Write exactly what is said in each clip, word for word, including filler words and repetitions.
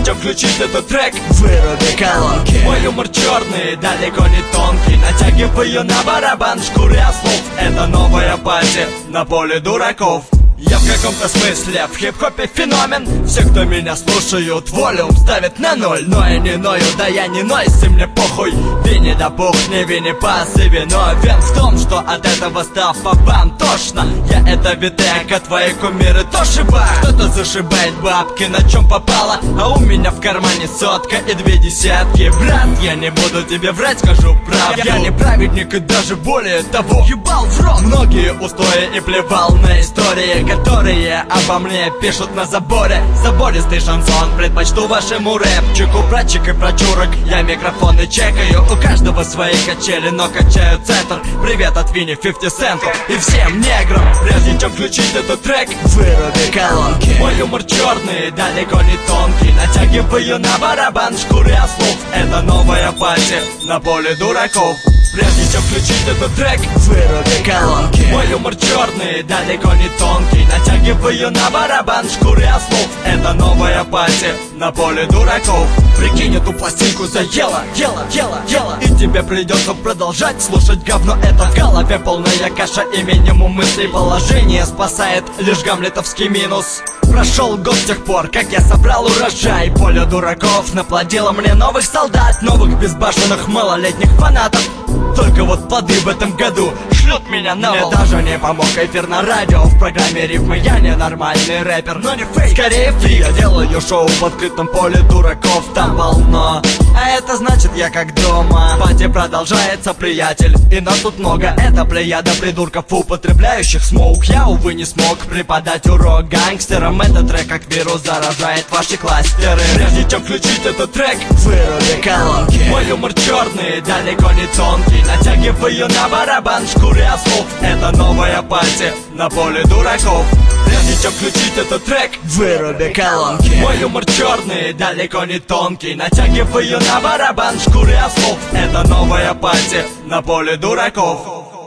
чем включить этот трек, выруби колонки. Мой юмор черный, далеко не тонкий. Натягиваю на барабан шкуры ослов. Это новая пати на поле дураков. Я в каком-то смысле в хип-хопе феномен. Все, кто меня слушают, волюм ставят на ноль. Но я не ною, да я не нойс, и мне похуй. Винни да пух, не винни пас и виновен в том, что от этого став попам тошно. Я это видек, а твои кумиры тошиба. Кто-то зашибает бабки, на чем попало, а у меня в кармане сотка и две десятки. Брат, я не буду тебе врать, скажу правду. Я не праведник и даже более того ебал в рот многие устои и плевал на истории, которые обо мне пишут на заборе. Забористый шансон предпочту вашему рэпчику. Братчик и прочурок, я микрофоны чекаю. У каждого свои качели, но качаю центр. Привет от Винни пятьдесят центов и всем неграм. Прежде чем включить этот трек, выруби колонки. Мой юмор черный, далеко не тонкий. Натягиваю на барабан шкуры ослов. Это новая пати на поле дураков. Прежде чем включить этот трек, выруби колонки. Мой юмор черный, далеко не тонкий. Натягиваю на барабан шкуры ослов. Это новая пати на поле дураков. Прикинь, эту пластинку заела, ела, ела, ела. И тебе придется продолжать слушать говно. Это в голове полная каша и минимум мыслей. Положение спасает лишь гамлетовский минус. Прошел год с тех пор, как я собрал урожай. Поле дураков наплодило мне новых солдат, новых безбашенных малолетних фанатов. Только вот плоды в этом году шлют меня на волну. Мне даже не помог эфир на радио. В программе рифмы я не нормальный рэпер, но не фейк, скорее фрик. Я делаю шоу в открытом поле дураков, там полно. А это значит я как дома. Пати продолжается, приятель, и нас тут много. Это плеяда придурков, употребляющих смоук. Я, увы, не смог преподать урок гангстерам. Этот трек как вирус заражает ваши кластеры. Прежде чем включить этот трек, выруби колонки. Мой юмор черный, далеко не тонкий. Натягиваю на барабан шкуры ослов. Это новая пати на поле дураков. Прежде чем включить этот трек, выруби колонки. Мой юмор черный, далеко не тонкий. Натягиваю на барабан шкуры ослов. Это новая пати на поле дураков.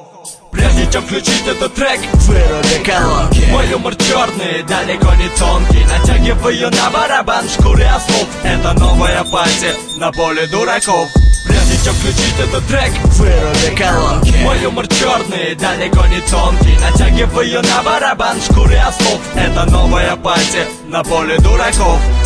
Прежде чем включить этот трек, выруби колонки. Мой юмор черный, далеко не тонкий. Натягиваю на барабан шкуры ослов. Это новая пати на поле дураков. Прежде чем включить этот трек, выруби колонки. Мой юмор черный, далеко не тонкий. Натягиваю на барабан шкуры ослов. Это новая пати на поле дураков.